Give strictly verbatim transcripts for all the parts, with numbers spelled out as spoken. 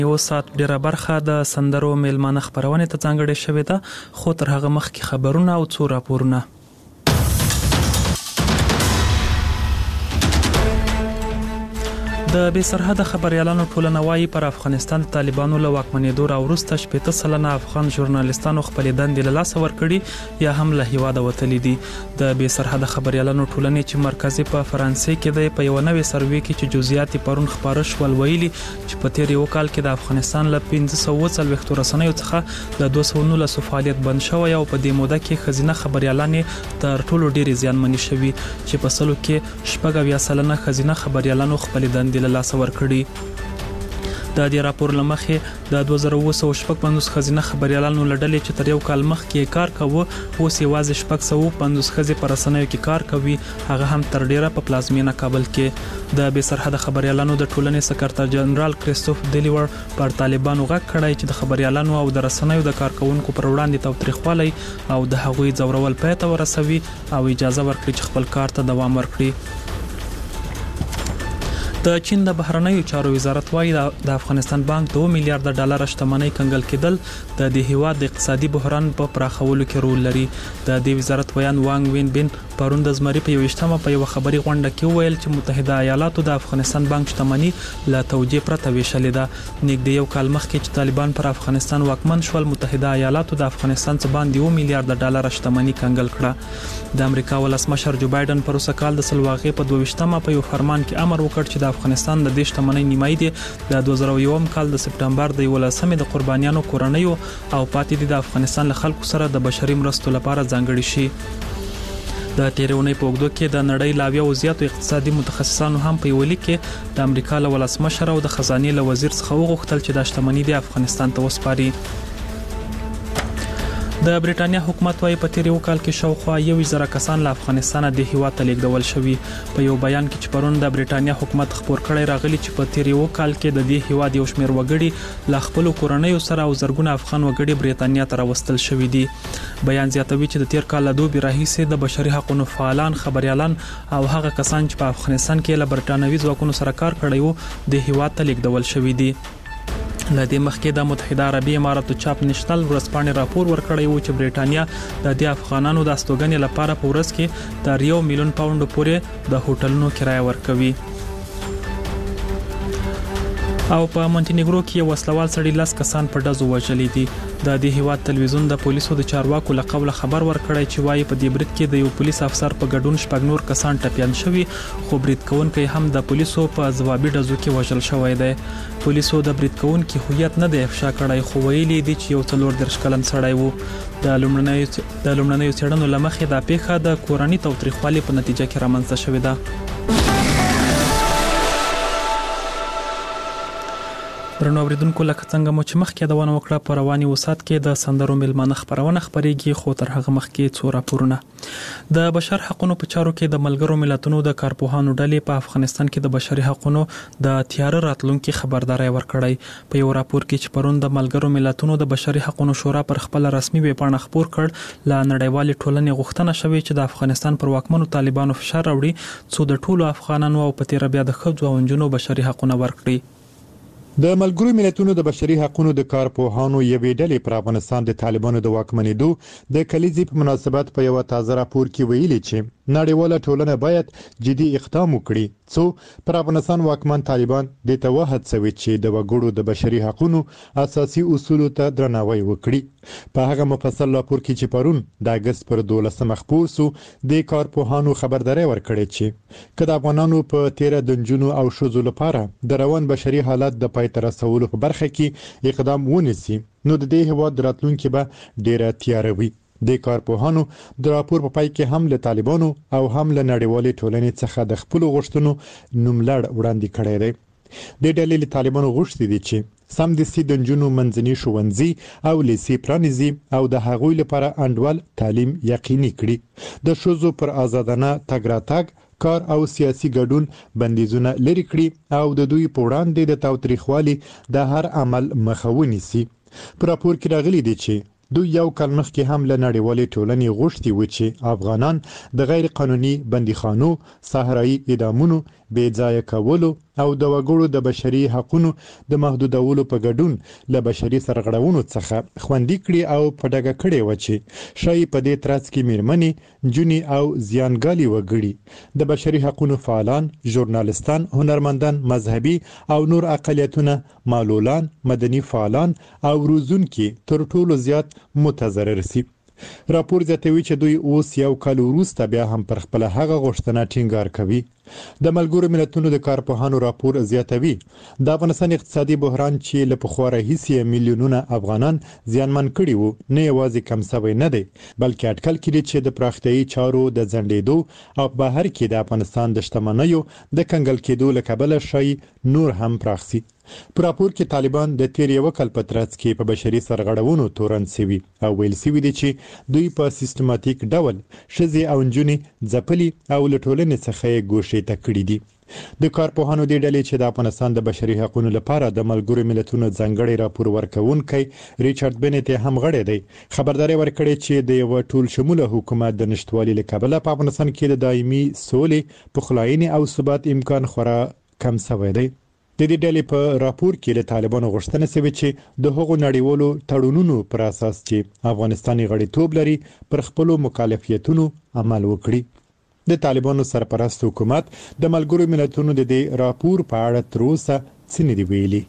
یو ساعت ډیره برخه د سندرو میلمانه خبرونه ته ځانګړې شوې ده، خو تر هغه مخکې خبرونه او څو راپورونه. د بې سرحده خبريالانو ټولنه وايي پر افغانستان د طالبانو له واکمنېدو راوروسته شپېته سلنه افغان ژورنالیستانو خپلې دندې له لاسه ورکړي یا هم له هیواده وتلي دي. د بې سرحده خبريالانو ټولنې چې مرکزي په فرانسې کې د په یو نوې سروې کې چې جزئیات پرون خبره شول ویلي چې په تیر یو کال کې د افغانستان له پنځه سوه اووه څلوېښت رسنیو څخه د دوه سوه نولس فعالیت بند شوی او په دې موده کې ښځینه خبريالانې تر ټولو ډېرې زیانمنې شوي چې په سلو کې شپږ اویا سلنه ښځینه خبريالانو خپلې دندې له لاسه ورکړي. د دې راپور لمخې د دوه زره اووه سوه شپږ پنځوس ښځینه خبريالانو لړلې چې تر یو کال مخکې کار کوي اوس یوازې شپږ سوه پنځوس ښځې په رسنیو کې کار کوي، هغه هم تر ډیره په پلازمینه کابل کې. د بې سرحده خبريالانو د ټولنې سکرټر جنرال کریستوف دیلیور پر طالبانو غږ کړی چې د خبريالانو او د رسنیو د کارکونکو پر وړاندې تاوتریخوالی او د هغوی ځورول پای ته ورسوي او اجازه ورکړي چې خپل کار ته دوام ورکړي. د چین د بهرنیو چارو وزارت وايي د افغانستان بانک دوه میلیارډ ډالر شتمنۍ کنګل کېدل د دې هیواد د اقتصادي بحران په پراخولو کې رول لري. د دې وزارت ویان وانګ وین بن پرون د زمري په یوشتمه په یو خبري غونډه کې ویل چې متحده ایالاتو د افغانستان بانک شتمنۍ له توجیه پرته ویشلې ده. نږدې یو کال مخکې چې طالبان پر افغانستان واکمن شول، متحده ایالاتو د افغانستان څخه باندې یو میلیارډ ډالر شتمنۍ کنګل کړه. د امریکا ولسمشر جو بایدن پر اوسه کال د سلواغې په دوه ویشتمه په یو فرمان کې امر وکړ چې د افغانستان د دې شتمنۍ نیمایي دي د دوه زره یو کال د سپټمبر د یولسمې د قربانیانو کورنیو او پاتې دي د افغانستان له خلکو سره د بشري مرستو لپاره ځانګړي شي. د تیرونې په وګړو کې د نړۍ لاویا او زیاتو اقتصادي متخصصانو هم په ویلي کې د امریکا له ولسمشر او د خزانه له وزیر څخه وغوښتل چې د شتمنۍ د افغانستان ته وسپاري. د بریټانیا حکومت وايي په تیر یو کال کې شاوخوا یو زره کسان له افغانستان د هیواد ته لیږدول شوي. په یو بیان کې چې پرون د بریټانیا حکومت خبر کړی راغلی چې په تیر یو کال کې د دې هیواد یو شمېر وګړي له خپل کورنیو سره او زرګونه افغان وګړي بریټانیا ته راوستل شوي دي. بیان زیاتوي چې د تیر کال له دوه راهیسې د بشري حقوقو فعالان، خبريالان او هغه کسان چې په افغانستان کې له برټانوي ځواکونو سره کار کړی وو د هیواد ته لیږدول شوي دي. له دې مخکې د متحده عربي اماراتو چاپ نشنل ورځپاڼې راپور ورکړی و چې بریټانیا د دې افغانانو د استوګنې لپاره په ورځ کې تر یو میلیون پاونډ پورې د هوټلونو کرایه ورکوي. او په مونټینیګرو کې وسلوال سړي لاس کسان په ډزو وژلي دي. د دې هیواد تلویزیون د پولیسو د چارواکو له قوله خبر ورکړی چې وايي په دې برید کې د یو پولیس افسر په ګډون شپږ نور کسان ټپيان شوي، خو برید کوونکی هم د پولیسو په ځوابي ډزو کې وژل شوی دی. پولیسو د برید کوونکي هویت نه دی افشا کړی، خو ویلي دي چې یو څلور دېرش کلن سړی وو. د لومړنیو د لومړنیو څېړنو لمخې دا پیښه د کورنۍ تاوتریخوالي په نتیجه کې رامنځته شوې ده. درنو اوریدونکو، لکه څنګه مو چې مخکې یادونه وکړه په رواني وسات کې د سندرو میلمانه خبرونه خبريږي، خو تر هغه مخکې څو راپورونه. د بشر حقوقو په چارو کې د ملګرو ملتونو د کارپوهانو ډلې په افغانستان کې د بشري حقوقو د تیار راتلونکو خبرداري ورکړی. په یو راپور کې چې پرون د ملګرو ملتونو د بشري حقوقو شورا پر خپل رسمي ویب پاڼه خبر کړ، لا نړیوال ټولنې غوښتنه شوې چې د افغانستان پر واکمنو طالبانو فشار راوړي څو د ټولو افغانانو او په تیر بیا د ښځو او نجونو بشري حقوقونه ورکړي. د ملګرو ملتونو د بشري حقوقو د کارپوهانو یوې ډلې پر افغانستان د طالبانو د واکمنېدو د کلیزې په مناسبت په یو تازه راپور کې ویلي چې نړیواله ټولنه باید جدي اقدام وکړي څو پر افغانستان واکمن طالبان د توحد سوي چې د وګړو د بشري حقوقو اساسي اصولو ته درناوی وکړي. په هغه مفصل راپور کې چې پرون د اگست پر دولسمه خپور سو د کارپوهانو خبرداري ورکړي چې کله افغانانو په تیره دنجونو او شذو لپاره د روان بشري حالت د پای ته رسولو په برخه کې اقدام ونیسي نو د دې هیواد راتلونکي به ډیره تیاره وي. د کارپوهانو د راپور په پای کې هم له طالبانو او هم له نړیوالې ټولنې څخه د خپل غوښتنو نوملړ وړاندې کړی دی. د ډلې له طالبانو غوښتي دي چې سم د سي د نجونو منځني ښوونځي او لیسې پرانیزي او د هغوی لپاره انډول تعلیم یقیني کړي، د ښځو پر آزادانه تګ راتګ، کار او سیاسي ګډون بندیزونه لري کړي او د دوی په وړاندې د تاوتریخوالي د هر عمل مخه ونیسي. په راپور کې راغلي دي چې دوی یو کال مخکې هم له نړیوالې ټولنې غوښتي و چې افغانان د غیر قانوني بندیخانو، صحرایي اعدامونو، بې ځای کولو او د وګړو د بشري حقوقو د محدودولو په ګډون له بشري سرغړونو څخه خوندي کړي او په ډاګه کړي و چې شای په دې ترڅ کې میرمنې جونی او زیانګالي وګړي د بشري حقوقو فعالان ژورنالستان هنرمندان مذهبي او نور اقلیتونه معلولان مدني فعالان او روزونکي تر ټولو زیات متضرر سي راپور زیاتوي چې دوی اوس یو کال وروسته بیا هم پر خپل هغه غوښتنه ټینګار کوي د ملګرو ملتونو د کارپوهانو راپور زیاتوي د افغانستان اقتصادي بحران چې له پخوا راهیسې میلیونونه افغانان زیانمن کړي وو نه یوازې کم شوی نه دی بلکې اټکل کړي چې د پراختیایي چارو د ځنډېدو او بهر کې د افغانستان د شتمنیو د کنګل کېدو له کبله شي نور هم پراخ سي په راپور کې طالبان د تیر یو کال په ترڅ کې په بشري سرغړونو تورن سوي او ویل سوي دي چې دوی په سیستماتیک ډول شذي او جنوني ځپلي او لټولنې څخه ګوښې تکړې دي د کارپوهانو د ډلې چې د افغانستان د بشري حقوقو لپاره د ملګرو ملتونو ځانګړي راپور ورکونکي ریچارډ بنت هم غړی دی خبرداري ورکړي چې د یو ټول شموله حکومت د نشټوالي لکبله په افغانستان کې د دایمي سولې پخلاینې او ثبات امکان خورا کم شوی دی د دې ډلې په راپور کې له طالبانو غوښتنه شوې چې د هغو نړیوالو تړونونو پر اساس چې افغانستاني غړیتوب لري پر خپل مکلفیتونو عمل وکړي د طالبانو سرپرست حکومت د ملګرو ملتونو د دې راپور په اړه تر اوسه څه نه دی ویلي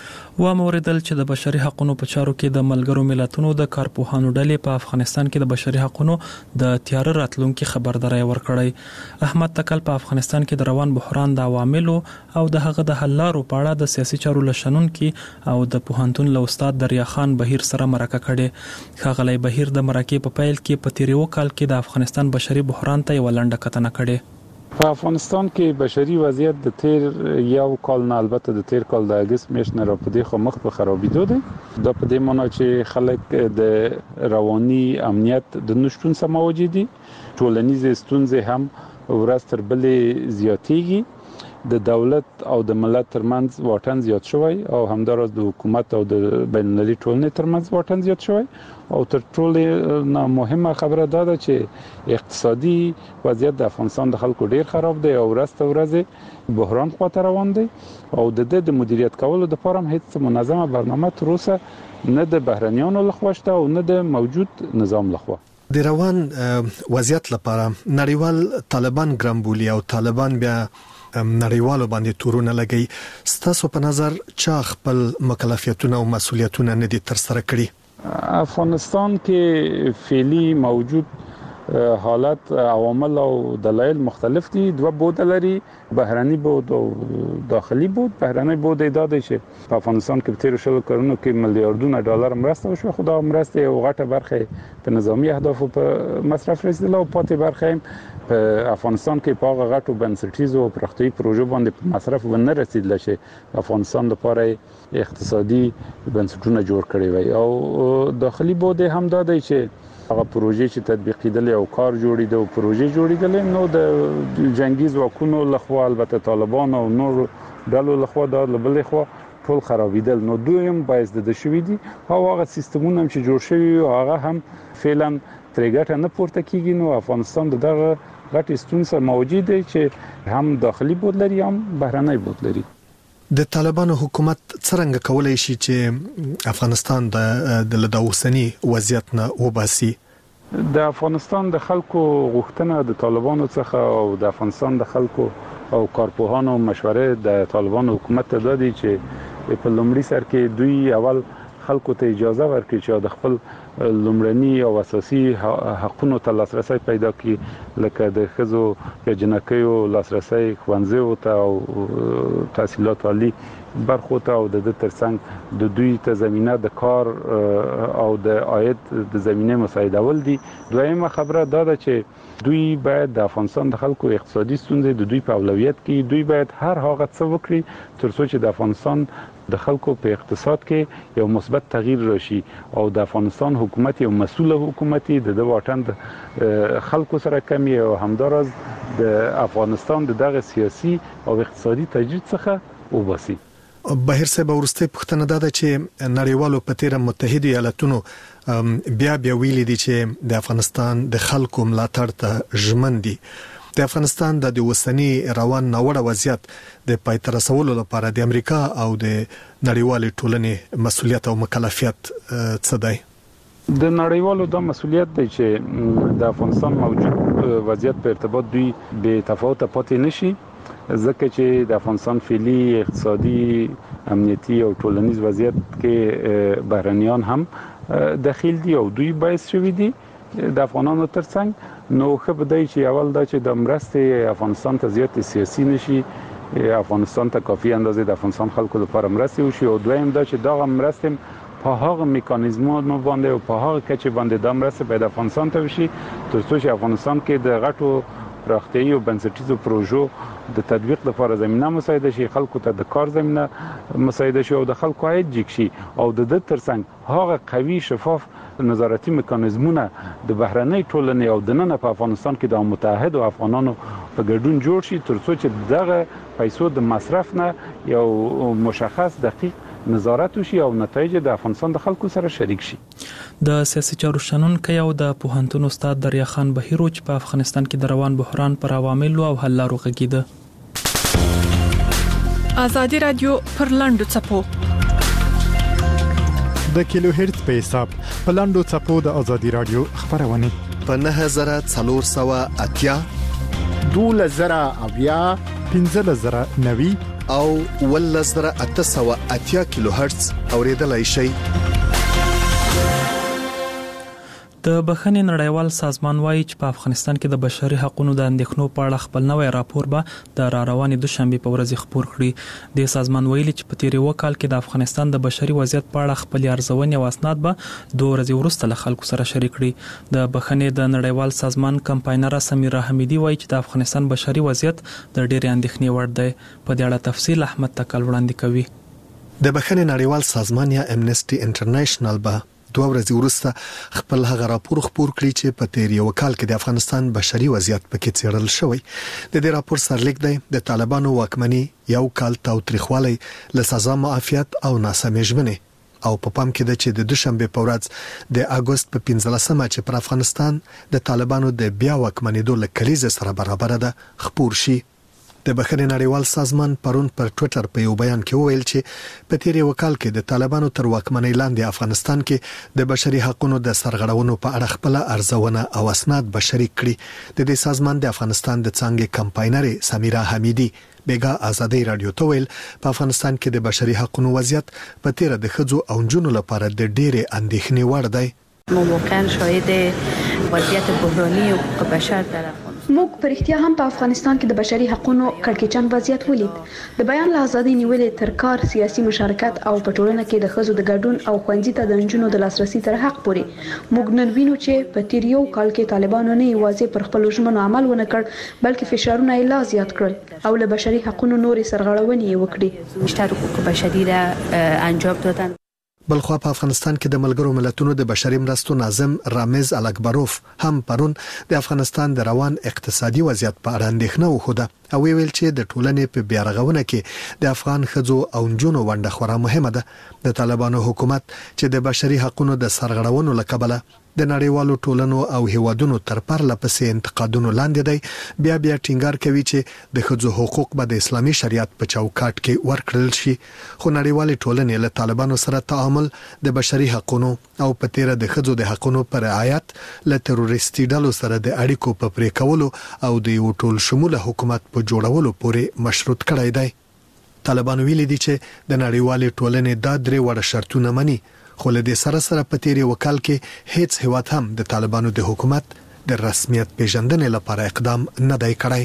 و موردل چې د بشري حقوقو په چارو کې د ملګرو ملتونو د کارپوهانو ډلې په افغانستان کې د بشري حقوقو د تیار راتلونکو خبرداري ورکړی احمد تکل په افغانستان کې د روان بحران د عواملو او د هغه د حل لارو په اړه د سیاسي چارو لشنون کې او د پوهنتون له استاد دریا خان بهیر سره مرکه کړي خغلی بهیر د مرکه په پیل کې په تیر یو کال کې د افغانستان بشري بحران ته ولنډه کتنه کړي په افغانستان کې بشري وضعیت د تیر یو کال نه البته د تیر کال د اگست میاشتې نه را پدې خو مخ په خرابېدو دي دا په دې معنی چې خلک د رواني امنیت د نشټون سره مواجه دي ټولنیز ستونزې هم ورځ تر بلې زیاتېږي د دولت او د ملت ترمنځ واټن زیات شوی او همدارس د حکومت او د بین المللي ټولنې ترمنځ واټن زیات شوی او تر ټولو مهمه خبره دا ده چې اقتصادي وضعیت د افغانستان د خلکو ډیر خراب دی او ورځ تر ورځې بحران خواته روان دی او د دې د مدیریت کولو لپاره هیڅ منظمه برنامه تر اوسه نه د بهرنیانو لخوا شته او نه د موجود نظام لخوا د روان وضعیت لپاره نړیوال طالبان ګرامبولي او طالبان بیا نړیوالو باندې تورونه لګي ستاسو په نظر چا خپل مکلفیتونه او مسولیتونه نه دي تر سره کړی افغانستان کې فعلی موجود حالت عوامل او دلایل مختلف دي دوه بود لري بهرني بود او داخلي بود بهرني بود دا دی چې په افغانستان کې تیر شل کارونو کې میلیارډونه ډالر مرسته وشو خو دا مرسته یو غټه برخه په نظامی اهداف په مصرف رسیدله او پاتې برخه په افغانستان کې په هغه غټو بنسټیزو او پراختیایي پروژو باندې په مصرف ونه رسیدله چې افغانستان لپاره اقتصادي بنسټونه جوړ کړي وي او داخلي بود هم دا دی چې هغه پروژې چې تطبیق کېدلې او کار جوړېده او پروژې جوړېدلې نو د جنگي ځواکونو لخوا البته طالبان او نور ډلو لخوا د لبلې خوا ټول خرابېدل نو دویم باعث د شوې دي او هغه سیستمونه چې جوړ شوی هغه هم فعلا ترګټه نه پورته کیږي نو افغانستان دغه غټ ستونزه موجود دی چې هم داخلي بود لري هم بهرنی بود لري د طالبانو حکومت څنګه کولای شي چې افغانستان د د لداوسنی وضعیت نه وباسي د افغانستان د خلکو غوښتنه د طالبانو څخه او د افغانستان د خلکو او کارپوهانو مشورې د طالبانو حکومت ته دادي چې په لومړي سر کې دوی اول خلکو ته اجازه ورکړي چې د خپل لومړني او اساسي حقوقو ته لاسرسي پیدا کړي لکه د خزو یا جنکیو لاسرسي خوندزو ته او تحصیلات عالی برخو ته او د ترڅنګ د دوی ته زمينه د کار او د عاید د زمينه مساعدول دي دویمه خبره دا ده چې دوی باید د افغانستان د خلکو اقتصادي ستونزې د دوی په اولویت کې دوی باید هر هغه څه وکړي تر څو چې د افغانستان د خلکو په اقتصاد کې یو مثبت تغییر راشي او د افغانستان حکومت یو مسؤل حکومت دی د واټن د خلکو سره کمی او همدارز د افغانستان دغه سیاسي او اقتصادي تجدید څخه وباسي بهیر صاحب ورسته پښتنه ده چې نړیوالو په تیر متحده ایالاتونو بیا بیا ویلي دي چې د افغانستان د خلکو ملاتړ ته ژمن دي د افغانستان د اوسنی روان ناوړه وضعیت د پای ته رسولو لپاره د امریکا او د نړیوالې ټولنې مسؤلیت او مکلفیت څه دی؟ د نړیوالو دا مسؤلیت دی چې د افغانستان موجود وضعیت په ارتباط دوی به تفاوت پاتې نشي، ځکه چې د افغانستان فعلی اقتصادي، امنیتي او ټولنیز وضعیت کې بهرنیان هم داخل دي او دوی باعث شوي دي د افغانانو ترڅنګ. نو ښه به دی چې اول دا چې د مرستې افغانستان ته زیات سیاسي نشي، افغانستان ته کافي اندازې د افغانستان خلکو لپاره مرستې وشي، او دویم دا چې دا مرستې په هغه میکانیزمونو باندې او په هغه کچې باندې د مرستې په افغانستان ته وشي تر څو چې افغانستان کې د غټو پراختیايي او بنسټیزو پروژو د تطبیق لپاره زمينه مساعده شي، خلکو ته د کار زمينه مساعده شي او د خلکو عاید جګ شي، او د دې ترڅنګ هغه قوي شفاف نظارتي میکانیزمونه د بهرنۍ ټولنې او د نن په افغانستان کې د متحد افغانانو په ګډون جوړ شي تر څو چې دغه پیسو د مصرف نه یو مشخص دقیق نظارت وشي او نتایج د افغانستان د خلکو سره شریک شي. د سیاسي چارو شنونکي او د پوهنتون استاد دریا خان بهیرو چې په افغانستان کې د روان بحران پر عواملو او حل لارو غږیده. ازادي رادیو پر لاندو چپو د کیلو هرتز په حساب په لاندو چپو د ازادي رادیو خبرونه په نه هزار څلور سوه اتیا دوله زره اویا پنځه زره نوي او ول زره اته سوه اتیا کیلو هرتز اوریدلای شي. د بخښنې نړیوال سازمان وایي چې په افغانستان کې د بشري حقوقو د اندېښنو په اړه خپل نوی راپور به د را روانې دوشنبه په ورځ خپور کړي. د سازمان ویلي چې په تیری وکال کې د افغانستان د بشري وضعیت په اړه خپل ارزونې او اسناد به دوه ورځې وروسته له خلکو سره شریک کړي. د بخښنې د نړیوال سازمان کمپاینر سمیرا حمیدی وایي چې د افغانستان بشري وضعیت د ډېرې اندېښنې وړ دی. په دې اړه تفصیل احمد تکل وړاندې کوي. د بخښنې نړیوال سازمان یا امنسټي انټرنیشنل به دوه ورځې وروسته خپل هغه راپور خپور کړی چې په تیر یو کال کې د افغانستان بشري وضعیت پکې څېړل شوی. د دې راپور سرلیک دی د طالبانو واکمني یو کال تاوتریخوالی له سزا معافیت او ناسمې ژمنې او په پام کې ده چې د دوشنبه په ورځ د اگست په پنځلسمه چې پر افغانستان د طالبانو د بیا واکمنېدو له کلیزې سره برابر ده خپور شي. د بخښنې نړیوال سازمان پرون پر ټوئیټر په یو بیان کې وویل چې په تیر یو کال کې د طالبانو تر واکمنۍ لاندې افغانستان کې د بشري حقوقو د سرغړونو په اړه خپل ارزونه او اسناد بشري کړي. د دې سازمان د افغانستان د څنګه کمپاینر سمیرا حمیدی بیګا ازادي رادیو ته ویل په افغانستان کې د بشري حقوقو وضعیت په تیر د خځو او جنونو لپاره د ډېرې اندېښنې وړ دی. ما واقعا شاهد وضعیت بحرانی حقوق بشر در افغانستان موږ په اړتیا هم په افغانستان کې د بشري حقوقو کړکېچن وضعیت ولید. د بیان له ازادۍ نیولې تر کار، سیاسي مشارکت او په ټولنه کې د ښځو د ګډون او ښوونځي ته د نجونو د لاسرسي تر حق پورې موږ نن وینو چې په تیر یو کال کې طالبانو نه یوازې پر خپل ژمنو عمل ونه کړ بلکې فشارونه یې لا زیات کړل او له بشري حقوقو نورې سرغړونې یې وکړې. بیشتر حقوق بشری را انجام دادن. بلخوا په افغانستان کې د ملګرو ملتونو د بشري مرستو ناظم رامز الکبروف هم پرون د افغانستان د روان اقتصادي وضعیت په اړه اندېښنه وښوده او ویل چې د ټولنې په بیارغونه کې د افغان ښځو او نجونو ونډه خورا مهمه ده. د طالبانو حکومت چې د بشري حقوقو د سرغړونو له کبله د نړیوالو ټولنو او هیوادونو تر پرله پسې انتقادونو لاندې دی بیا بیا ټینګار کوي چې د ښځو حقوق به د اسلامي شریعت په چوکاټ کې ورکړل شي. خو نړیوالې ټولنې له طالبانو سره تعامل د بشري حقوقو او په تیر د ښځو د حقوقو پر رعایت له تروریستي ډلو سره د اړیکو په پرې کولو او د یو ټول شموله حکومت په جوړولو پورې مشروط کړی دی. طالبانو ویلي دي چې د نړیوالې ټولنې دا درې وړ شرطونه مني، خو له دې سره سره په تیر یو کال کې هیڅ هیواد هم د طالبانو د حکومت د رسمیت پیژندنې لپاره اقدام نه دی کړی.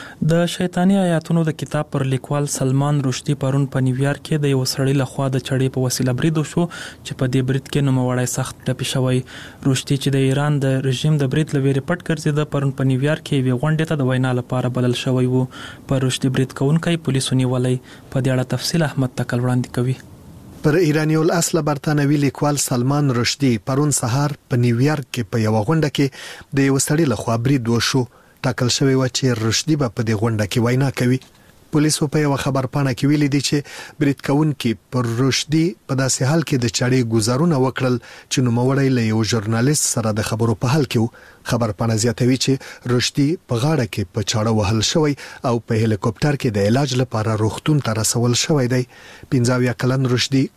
د شیطانی آیاتونو د کتاب پر لیکوال سلمان رشدي پرون په نیویارک کې د یو سړی لخوا د چړې په وسیله برید وشو چې په دې برید کې نوموړی سخت ټپي شوی. رشدي چې د ایران د رژیم د برید لویری پټ ګرځیده پرون په نیویارک کې وی غونډه ته د وینا لپاره بلل شوی وو. پر رشدي برید کوونکی پولیسو نیولای. په دې اړه تفصیل احمد تکل وړاندې کوي. پر ایرانی الاصل برتانوي لیکوال سلمان رشدي پرون سهار په نیویارک کې په یو غونډه کې د یو سړي لخوا برید وشو. ټاکل شوی و چې رشدي به په دې غونډه کې وینا کوي. پولیسو په یو خبر پاڼه کې ویلي دي چې برید کوونکي پر رشدي په داسې حال کې د چړې گزارونه وکړل چې نوموړی له یو ژورنالیست سره د خبرو په حال کې خبر پاڼه زیاتوي چې رشدي په غاړه کې په چاړه وهل شوی او په هلیکوپټر کې د علاج لپاره روغتون ته رسول شوی دی. پنځه اویا کلن رشدي